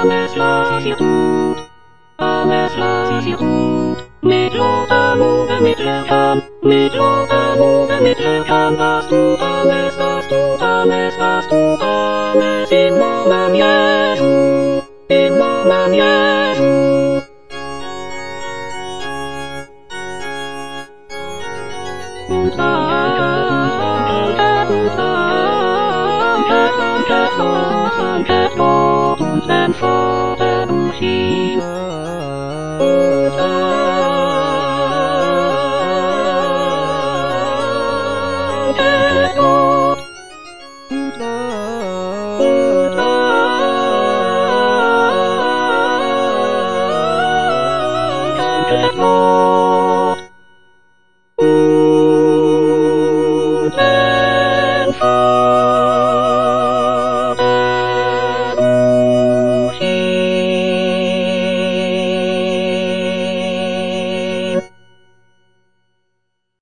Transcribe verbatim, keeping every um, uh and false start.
alles was ihr tut, alles was ihr tut. Mit lauter Mute, mit Löckern, mit lauter Mute, mit Löckern, was tut alles, was tut alles, was tut alles im Namen Jesu, im Namen Jesu. Und danke, und danke, danke, danke Gott und den Vater.